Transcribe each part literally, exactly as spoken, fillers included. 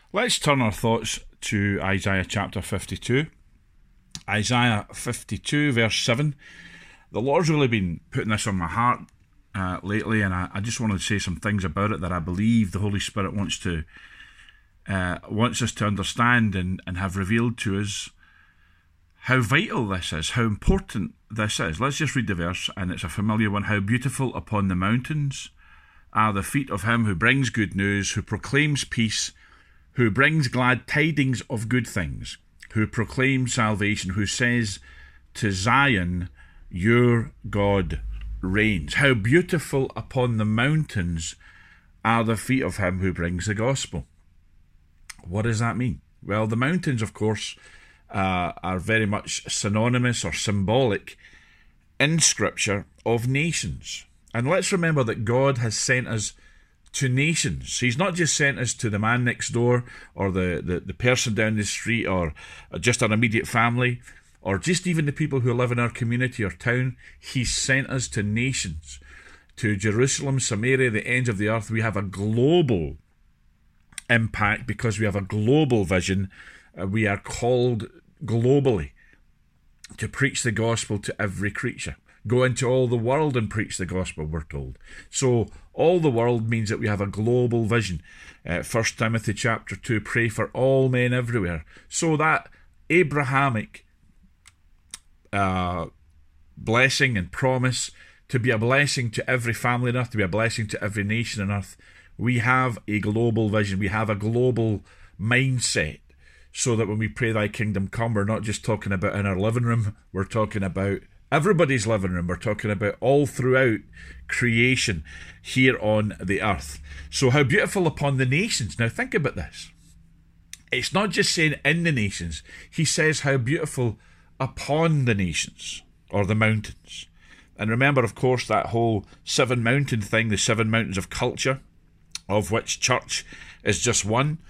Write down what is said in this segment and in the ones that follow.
Let's turn our thoughts to Isaiah chapter fifty-two. Isaiah fifty-two, verse seven. The Lord's really been putting this on my heart uh, lately, and I, I just wanted to say some things about it that I believe the Holy Spirit wants to uh, wants us to understand and, and have revealed to us how vital this is, how important this is. Let's just read the verse, and it's a familiar one. How beautiful upon the mountains are the feet of him who brings good news, who proclaims peace, who brings glad tidings of good things, who proclaims salvation, who says to Zion, your God reigns. How beautiful upon the mountains are the feet of him who brings the gospel. What does that mean? Well, the mountains, of course, uh, are very much synonymous or symbolic in Scripture of nations. And let's remember that God has sent us to nations. He's not just sent us to the man next door or the, the, the person down the street or just our immediate family or just even the people who live in our community or town. He's sent us to nations, to Jerusalem, Samaria, the ends of the earth. We have a global impact because we have a global vision. Uh, we are called globally to preach the gospel to every creature. Go into all the world and preach the gospel, we're told. So all the world means that we have a global vision. Uh, First Timothy chapter two, pray for all men everywhere. So that Abrahamic uh, blessing and promise to be a blessing to every family on earth, to be a blessing to every nation on earth, we have a global vision. We have a global mindset. So that when we pray thy kingdom come, we're not just talking about in our living room, we're talking about everybody's living room. We're talking about all throughout creation here on the earth. So how beautiful upon the nations. Now think about this. It's not just saying in the nations. He says how beautiful upon the nations or the mountains. And remember, of course, that whole seven mountain thing, the seven mountains of culture, of which church is just one.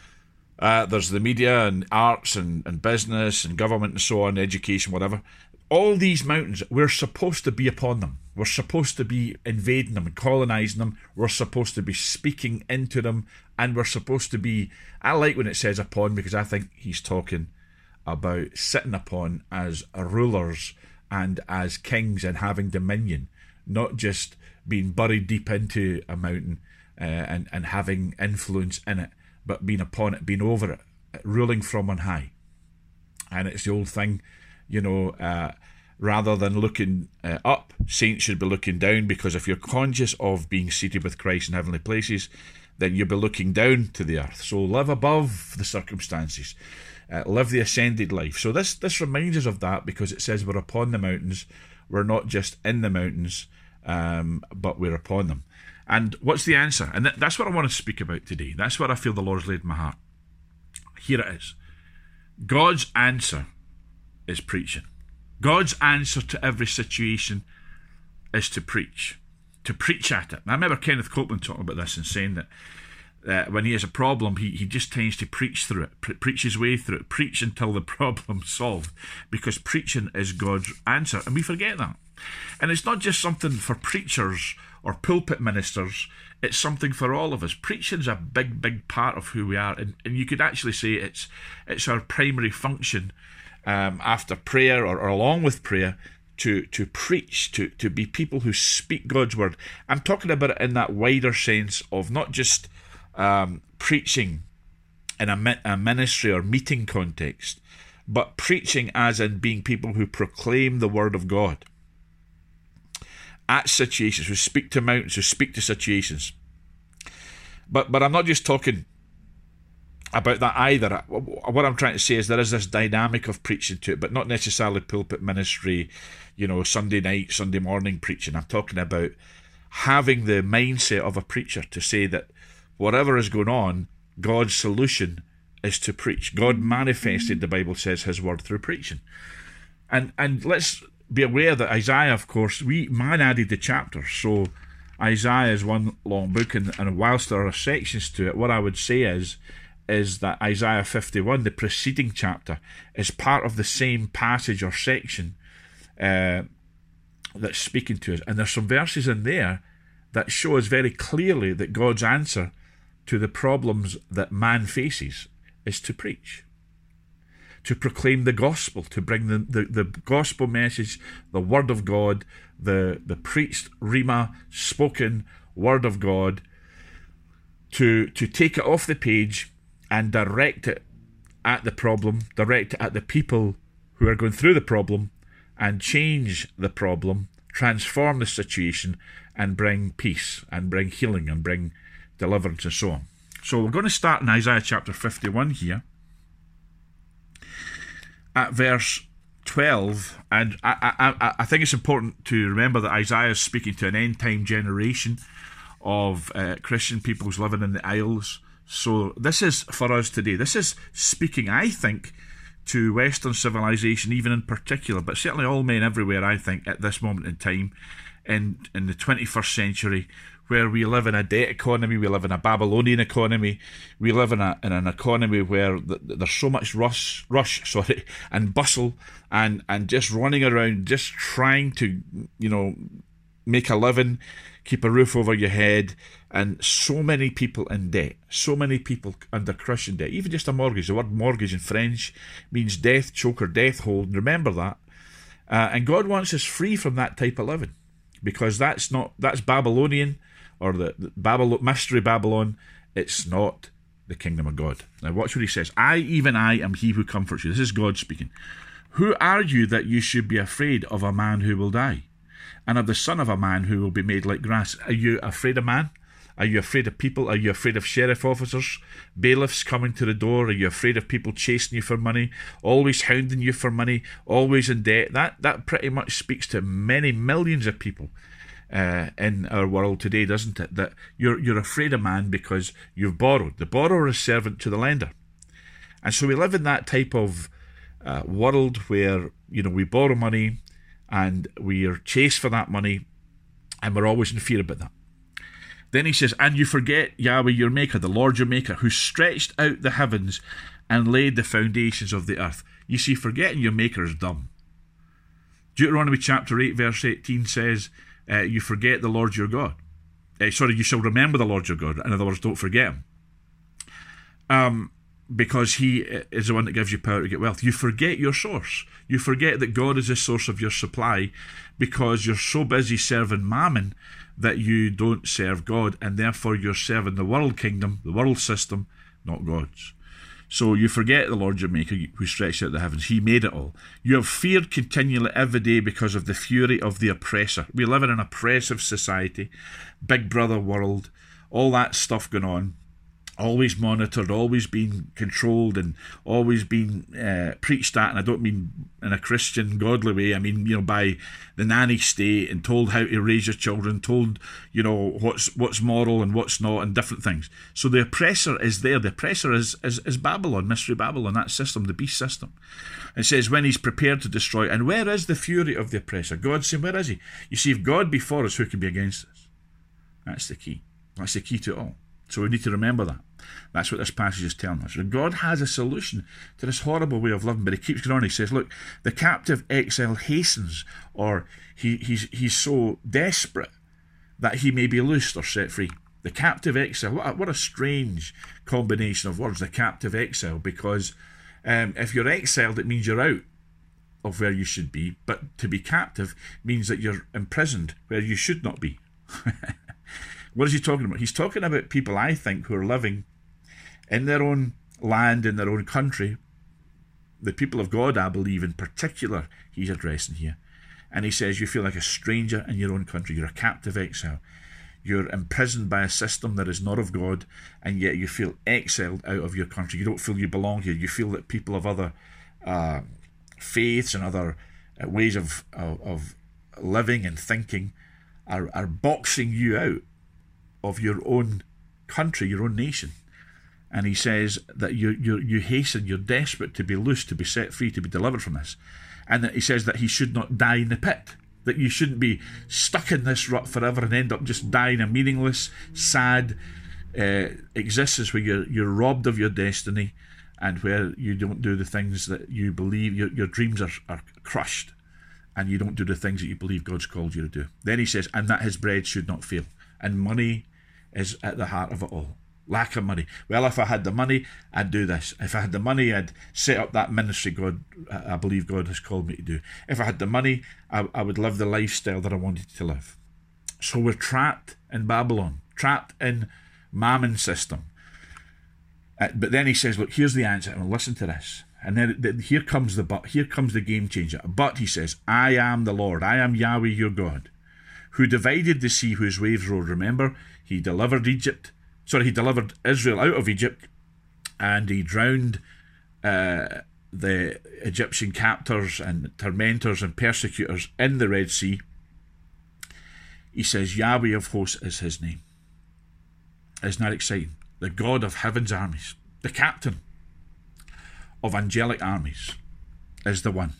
Uh, there's the media and arts and, and business and government and so on, education, whatever. All these mountains, we're supposed to be upon them. We're supposed to be invading them and colonising them. We're supposed to be speaking into them. And we're supposed to be, I like when it says upon, because I think he's talking about sitting upon as rulers and as kings and having dominion, not just being buried deep into a mountain uh, and, and having influence in it, but being upon it, being over it, ruling from on high. And it's the old thing, you know, uh, rather than looking uh, up, saints should be looking down, because if you're conscious of being seated with Christ in heavenly places, then you'll be looking down to the earth. So live above the circumstances, uh, live the ascended life. So this, this reminds us of that, because it says we're upon the mountains. We're not just in the mountains, um, but we're upon them. And what's the answer? And th- that's what I want to speak about today. That's what I feel the Lord's laid in my heart. Here it is. God's answer is preaching. God's answer to every situation is to preach. To preach at it. And I remember Kenneth Copeland talking about this and saying that uh, when he has a problem, he, he just tends to preach through it, pre- preach his way through it, preach until the problem's solved, because preaching is God's answer. And we forget that. And it's not just something for preachers or pulpit ministers, it's something for all of us. Preaching's a big, big part of who we are. And, and you could actually say it's it's our primary function um, after prayer or, or along with prayer to, to preach, to, to be people who speak God's word. I'm talking about it in that wider sense of not just um, preaching in a, a ministry or meeting context, but preaching as in being people who proclaim the word of God at situations, who speak to mountains, who speak to situations. But but I'm not just talking about that either. What I'm trying to say is there is this dynamic of preaching to it, but not necessarily pulpit ministry, you know, Sunday night, Sunday morning preaching. I'm talking about having the mindset of a preacher to say that whatever is going on, God's solution is to preach. God manifested, the Bible says, his word through preaching. And and let's be aware that Isaiah, of course, we man added the chapters, so Isaiah is one long book, and, and whilst there are sections to it, what I would say is is that Isaiah fifty-one, the preceding chapter, is part of the same passage or section uh, that's speaking to us. And there's some verses in there that show us very clearly that God's answer to the problems that man faces is to preach, to proclaim the gospel, to bring the, the, the gospel message, the word of God, the, the preached rhema, spoken word of God, to, to take it off the page and direct it at the problem, direct it at the people who are going through the problem, and change the problem, transform the situation, and bring peace, and bring healing, and bring deliverance, and so on. So we're going to start in Isaiah chapter fifty-one here, at verse twelve, and I, I, I think it's important to remember that Isaiah is speaking to an end-time generation of uh, Christian peoples living in the Isles. So this is for us today. This is speaking, I think, to Western civilization, even in particular, but certainly all men everywhere, I think, at this moment in time, in, in the twenty-first century, where we live in a debt economy, we live in a Babylonian economy, we live in, a, in an economy where th- there's so much rush, rush, sorry, and bustle, and, and just running around, just trying to, you know, make a living, keep a roof over your head, and so many people in debt, so many people under crushing debt, even just a mortgage. The word mortgage in French means death choke or death hold, and remember that. Uh, and God wants us free from that type of living, because that's not, that's Babylonian, or the, the Babylon, mystery Babylon. It's not the kingdom of God. Now watch what he says. I, even I, am he who comforts you. This is God speaking. Who are you that you should be afraid of a man who will die, and of the son of a man who will be made like grass? Are you afraid of man? Are you afraid of people? Are you afraid of sheriff officers, bailiffs coming to the door? Are you afraid of people chasing you for money, always hounding you for money, always in debt? That that pretty much speaks to many millions of people uh, in our world today, doesn't it? That you're you're afraid of man because you've borrowed. The borrower is servant to the lender. And so we live in that type of uh, world where, you know, we borrow money and we are chased for that money, and we're always in fear about that. Then he says, and you forget Yahweh your maker, the Lord your maker, who stretched out the heavens and laid the foundations of the earth. You see, forgetting your maker is dumb. Deuteronomy chapter eight verse eighteen says, uh, you forget the Lord your God. Uh, sorry, you shall remember the Lord your God. In other words, don't forget him. Um, because he is the one that gives you power to get wealth. You forget your source. You forget that God is the source of your supply, because you're so busy serving mammon that you don't serve God, and therefore you're serving the world kingdom, the world system, not God's. So you forget the Lord your maker, who stretched out the heavens. He made it all. You have feared continually every day because of the fury of the oppressor. We live in an oppressive society, Big Brother world, all that stuff going on. Always monitored, always being controlled, and always being uh, preached at. And I don't mean in a Christian, godly way. I mean, you know, by the nanny state, and told how to raise your children, told, you know, what's what's moral and what's not, and different things. So the oppressor is there. The oppressor is is, is Babylon, mystery Babylon, that system, the beast system. It says, when he's prepared to destroy. And where is the fury of the oppressor? God's saying, where is he? You see, if God be for us, who can be against us? That's the key. That's the key to it all. So we need to remember that. That's what this passage is telling us. God has a solution to this horrible way of living, but he keeps going on. He says, look, the captive exile hastens, or he, he's, he's so desperate that he may be loosed or set free. The captive exile, what a, what a strange combination of words, the captive exile, because um, if you're exiled, it means you're out of where you should be, but to be captive means that you're imprisoned where you should not be. What is he talking about? He's talking about people, I think, who are living in their own land, in their own country. The people of God, I believe, in particular, he's addressing here. And he says, you feel like a stranger in your own country. You're a captive exile. You're imprisoned by a system that is not of God, and yet you feel exiled out of your country. You don't feel you belong here. You feel that people of other uh, faiths and other uh, ways of, of, of living and thinking are, are boxing you out of your own country, your own nation. And he says that you you you hasten, you're desperate to be loosed, to be set free, to be delivered from this. And that he says that he should not die in the pit, that you shouldn't be stuck in this rut forever and end up just dying a meaningless, sad uh, existence where you're, you're robbed of your destiny, and where you don't do the things that you believe, your, your dreams are, are crushed, and you don't do the things that you believe God's called you to do. Then he says, and that his bread should not fail. And money is at the heart of it all. Lack of money. Well, if I had the money, I'd do this. If I had the money, I'd set up that ministry God, I believe God has called me to do. If I had the money, I, I would live the lifestyle that I wanted to live. So we're trapped in Babylon, trapped in Mammon's system. Uh, but then he says, look, here's the answer. And listen to this. And then the, here comes the but. Here comes the game changer. But he says, I am the Lord. I am Yahweh your God, who divided the sea whose waves roared. Remember, he delivered Egypt. Sorry, he delivered Israel out of Egypt, and he drowned uh, the Egyptian captors and tormentors and persecutors in the Red Sea. He says, Yahweh of hosts is his name. Isn't that exciting? The God of heaven's armies, the captain of angelic armies, is the one.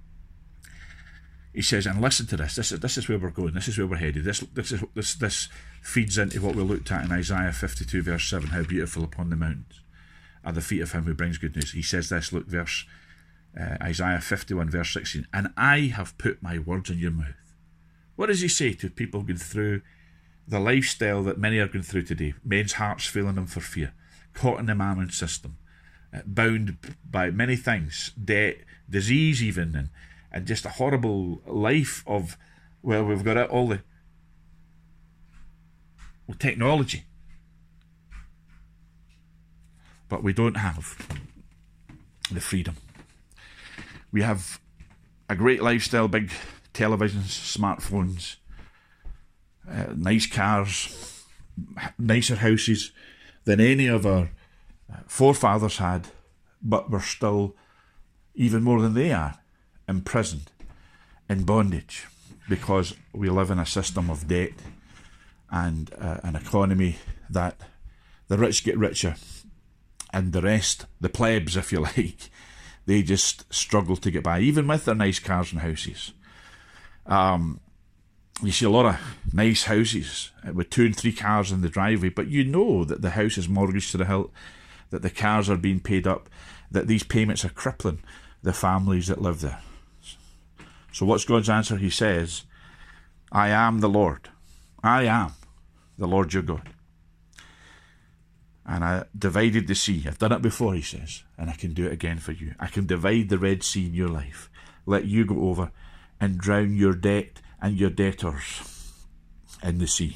He says, and listen to this. This is this is where we're going. This is where we're headed. This this is this this feeds into what we looked at in Isaiah fifty-two, verse seven. How beautiful upon the mountains are the feet of him who brings good news. He says this. Look, verse uh, Isaiah fifty-one, verse sixteen. And I have put my words in your mouth. What does he say to people going through the lifestyle that many are going through today? Men's hearts failing them for fear, caught in the mammon system, uh, bound by many things, debt, disease, even, and. And just a horrible life of, well, we've got all the well, technology, but we don't have the freedom. We have a great lifestyle, big televisions, smartphones, uh, nice cars, nicer houses than any of our forefathers had, but we're still even more than they are. Imprisoned, in bondage, because we live in a system of debt and uh, an economy that the rich get richer and the rest, the plebs if you like, they just struggle to get by, even with their nice cars and houses. Um, you see a lot of nice houses with two and three cars in the driveway, but you know that the house is mortgaged to the hilt, that the cars are being paid up, that these payments are crippling the families that live there. So what's God's answer? He says, I am the Lord. I am the Lord your God. And I divided the sea. I've done it before, he says, and I can do it again for you. I can divide the Red Sea in your life. Let you go over and drown your debt and your debtors in the sea.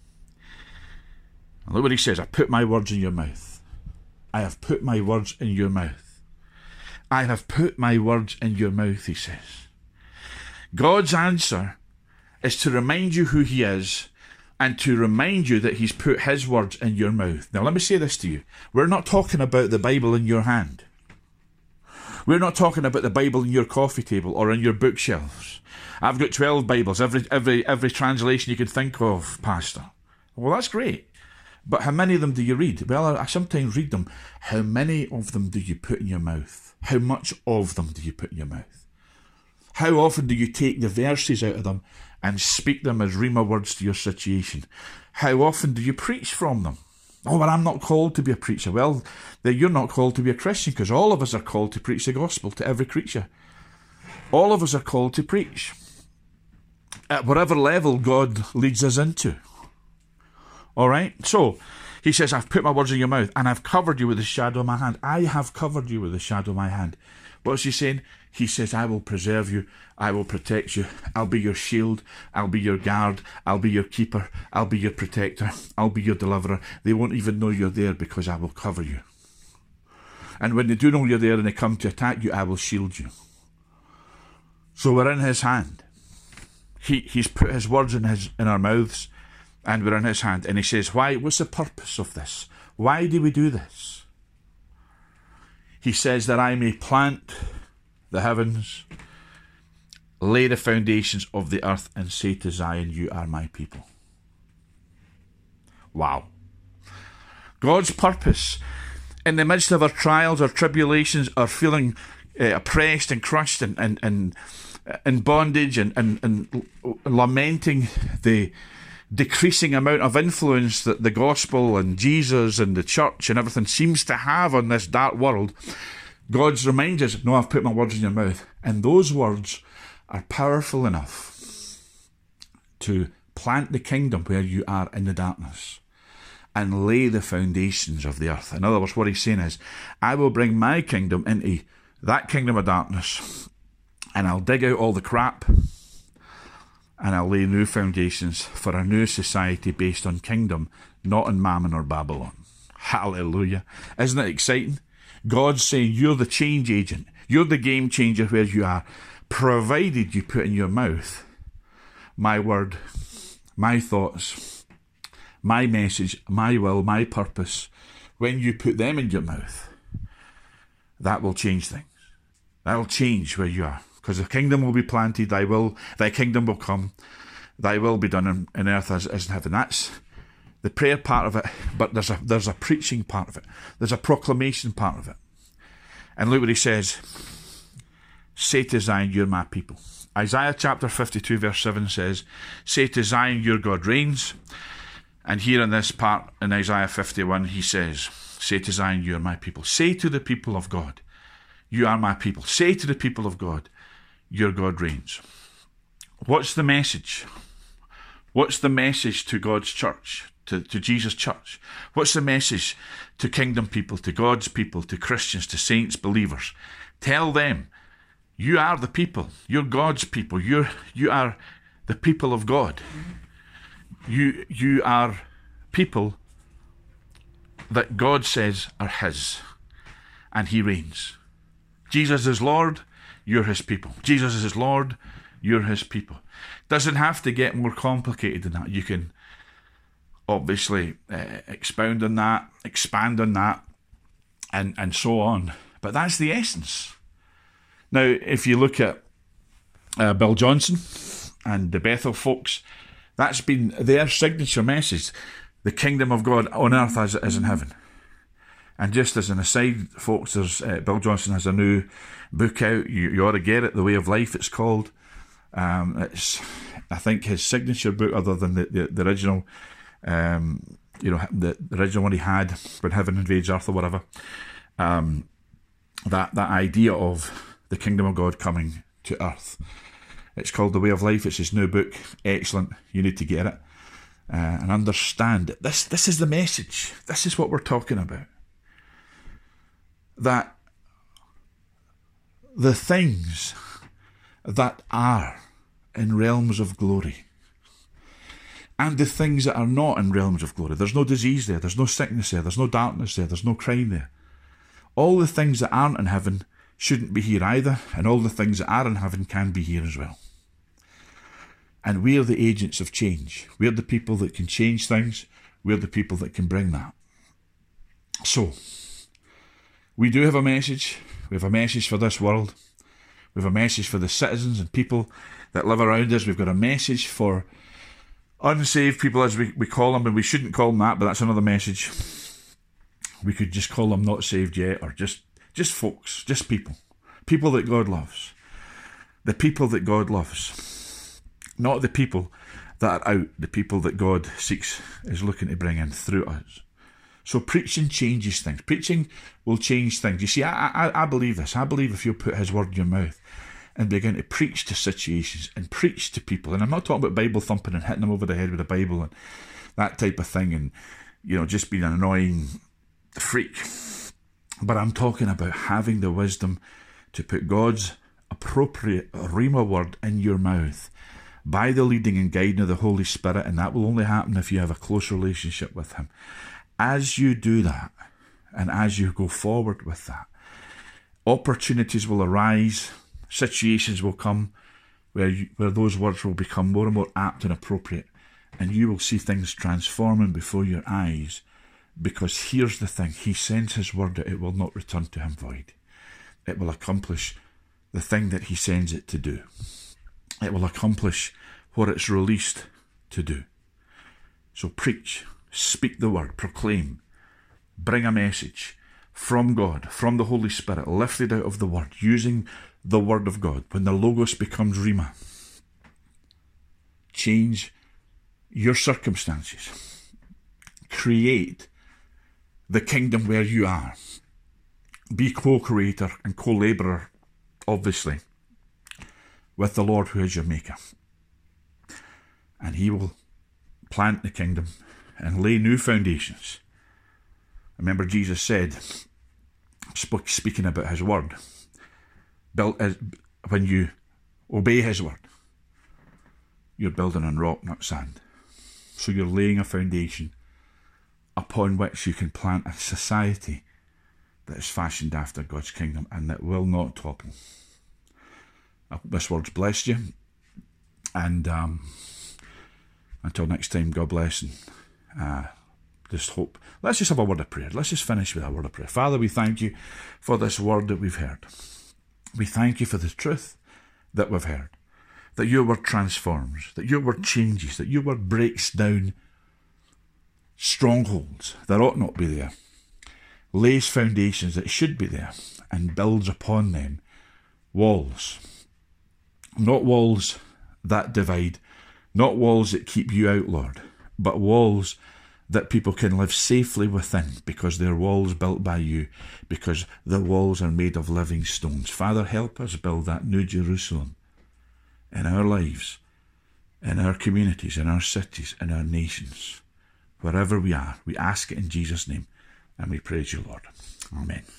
And look what he says. I put my words in your mouth. I have put my words in your mouth. I have put my words in your mouth, he says. God's answer is to remind you who he is and to remind you that he's put his words in your mouth. Now, let me say this to you. We're not talking about the Bible in your hand. We're not talking about the Bible in your coffee table or in your bookshelves. I've got twelve Bibles, every every every translation you can think of, Pastor. Well, that's great. But how many of them do you read? Well, I sometimes read them. How many of them do you put in your mouth? How much of them do you put in your mouth? How often do you take the verses out of them and speak them as rhema words to your situation? How often do you preach from them? Oh, but I'm not called to be a preacher. Well, then you're not called to be a Christian, because all of us are called to preach the gospel to every creature. All of us are called to preach at whatever level God leads us into. All right? So, he says, I've put my words in your mouth and I've covered you with the shadow of my hand. I have covered you with the shadow of my hand. What's he saying? He says, I will preserve you. I will protect you. I'll be your shield. I'll be your guard. I'll be your keeper. I'll be your protector. I'll be your deliverer. They won't even know you're there because I will cover you. And when they do know you're there and they come to attack you, I will shield you. So we're in his hand. He, he's put his words in, his, in our mouths and we're in his hand. And he says, why? What's the purpose of this? Why do we do this? He says that I may plant the heavens, lay the foundations of the earth, and say to Zion, you are my people. Wow. God's purpose in the midst of our trials, our tribulations, our feeling uh, oppressed and crushed and, and, and in bondage and, and, and lamenting the decreasing amount of influence that the gospel and Jesus and the church and everything seems to have on this dark world, God's reminds us, no, I've put my words in your mouth. And those words are powerful enough to plant the kingdom where you are in the darkness. and lay the foundations of the earth. In other words, what he's saying is, I will bring my kingdom into that kingdom of darkness, and I'll dig out all the crap, and I'll lay new foundations for a new society based on kingdom, not on Mammon or Babylon. Hallelujah. Isn't it exciting? God's saying, you're the change agent. You're the game changer where you are, provided you put in your mouth my word, my thoughts, my message, my will, my purpose. When you put them in your mouth, that will change things. That will change where you are. Because the kingdom will be planted, thy will, thy kingdom will come, thy will be done in, in earth as, as in heaven. That's the prayer part of it, but there's a there's a preaching part of it. There's a proclamation part of it. And look what he says. Say to Zion, you're my people. Isaiah chapter fifty-two verse seven says, say to Zion, your God reigns. And here in this part in Isaiah fifty-one, he says, say to Zion, you're my people. Say to the people of God, you are my people. Say to the people of God, your God reigns. What's the message? What's the message to God's church? To, to Jesus' church? What's the message to kingdom people, to God's people, to Christians, to saints, believers? Tell them, you are the people. You're God's people. You're, you are the people of God. You, you are people that God says are his, and he reigns. Jesus is Lord, you're his people. Jesus is Lord, you're his people. Doesn't have to get more complicated than that. You can obviously uh, expound on that, expand on that, and, and so on. But that's the essence. Now, if you look at uh, Bill Johnson and the Bethel folks, that's been their signature message. The kingdom of God on earth as it is in heaven. And just as an aside, folks, there's uh, Bill Johnson has a new book out. You, you ought to get it, The Way of Life, it's called. Um, it's, I think, his signature book, other than the, the, the original, um, you know, the, the original one he had, When Heaven Invades Earth or whatever. Um, that, that idea of the kingdom of God coming to earth. It's called The Way of Life. It's his new book. Excellent. You need to get it uh, and understand it. This, this is the message. This is what we're talking about. That the things that are in realms of glory and the things that are not in realms of glory, there's no disease there, there's no sickness there, there's no darkness there, there's no crime there. All the things that aren't in heaven shouldn't be here either, and all the things that are in heaven can be here as well. And we're the agents of change. We're the people that can change things. We're the people that can bring that. So, we do have a message. We have a message for this world. We have a message for the citizens and people that live around us. We've got a message for unsaved people, as we, we call them, and we shouldn't call them that, but that's another message. We could just call them not saved yet, or just, just folks, just people. People that God loves. The people that God loves. Not the people that are out, the people that God seeks, is looking to bring in through us. So preaching changes things. Preaching will change things. You see, I, I, I believe this. I believe if you put his word in your mouth and begin to preach to situations and preach to people, and I'm not talking about Bible thumping and hitting them over the head with a Bible and that type of thing, and, you know, just being an annoying freak. But I'm talking about having the wisdom to put God's appropriate Rhema word in your mouth by the leading and guiding of the Holy Spirit, and that will only happen if you have a close relationship with him. As you do that, and as you go forward with that, opportunities will arise, situations will come where you, where those words will become more and more apt and appropriate, and you will see things transforming before your eyes. Because here's the thing, he sends his word out, it will not return to him void. It will accomplish the thing that he sends it to do. It will accomplish what it's released to do. So preach, speak the word, proclaim, bring a message from God, from the Holy Spirit, lifted out of the word, using the word of God. When the Logos becomes Rhema, change your circumstances. Create the kingdom where you are. Be co-creator and co-labourer, obviously, with the Lord who is your maker. And he will plant the kingdom and lay new foundations. Remember, Jesus said, speaking about his word, built as, when you obey his word, you're building on rock, not sand. So you're laying a foundation upon which you can plant a society that is fashioned after God's kingdom and that will not topple. I hope this word's blessed you. And um, until next time, God bless. And uh, just hope. Let's just have a word of prayer. Let's just finish with a word of prayer. Father, we thank you for this word that we've heard. We thank you for the truth that we've heard. That your word transforms. That your word changes. That your word breaks down strongholds that ought not be there. Lays foundations that should be there. And builds upon them walls. Not walls that divide. Not walls that keep you out, Lord. But walls that people can live safely within, because they're walls built by you, because the walls are made of living stones. Father, help us build that new Jerusalem in our lives, in our communities, in our cities, in our nations, wherever we are. We ask it in Jesus' name, and we praise you, Lord. Amen.